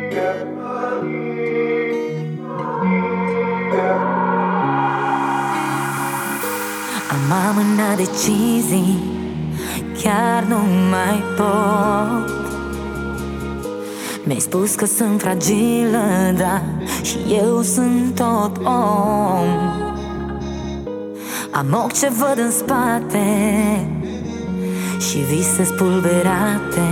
Am amânat decizii, chiar nu mai pot. Mi-ai spus că sunt fragilă, da, și eu sunt tot om. Am ochi ce văd în spate și vise spulberate.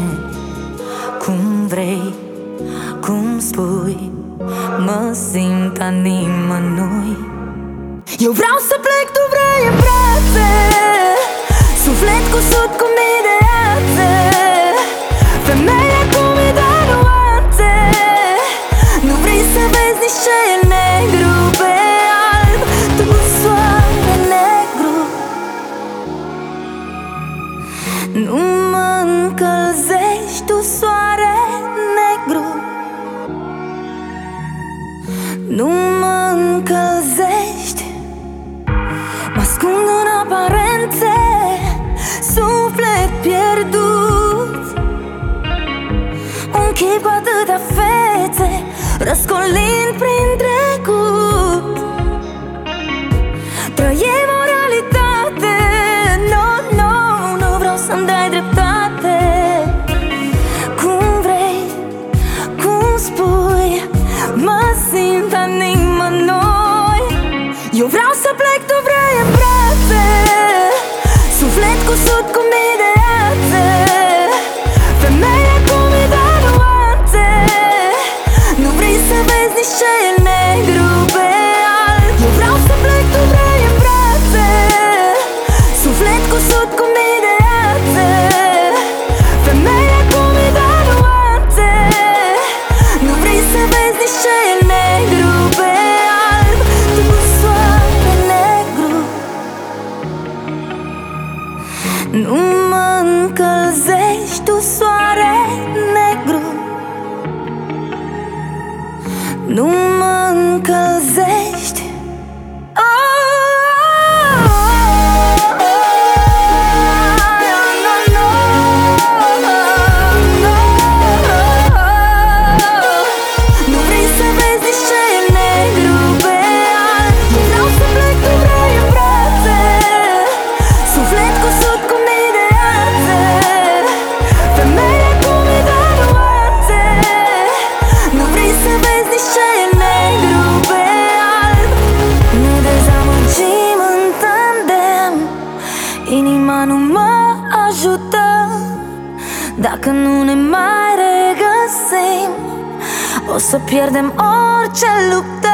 Cum vrei, cum spui, mă simt a nimănui. Eu vreau să plec, tu vrei în brațe, suflet cusut cu mii de ațe, femeie cu mii de nuanțe. Nu vrei să vezi nici ce e negru pe alb, tu soare negru. Nu mă încălzești, tu soare negru. Nu mă încălzești. Mă ascund în aparențe, suflet pierdut. Un chip cu atâtea fețe, răscolind prin trecut. Trăim o realitate, no, no, nu vreau să-mi dai dreptate. Cum vrei, cum spui, mă simt a nimănui. Eu vreau să plec, tu vrei în brațe, suflet cusut cu mii de ațe, femeie cu mii de nuanțe. Nu vrei să vezi nici ce e negru pe alb. Eu vreau să plec, tu vrei în brațe, suflet cusut cu mii de ațe, femeie cu mii de nuanțe. Nu vrei să vezi nici ce e negru pe alb, tu soare negru. Nu mă încălzești, tu soare negru. Nu mă încălzești. Nu vrei să vezi nici ce e negru pe alb. Eu vreau să plec, tu vrei în brațe, suflet cusut cu mii de ațe, femeie cu mii de nuanțe. Nu vrei să vezi nici ce e negru pe alb. Ne dezamăgim în tandem, inima nu mă ajută. Dacă nu ne mai regăsim, o să pierdem orice luptă.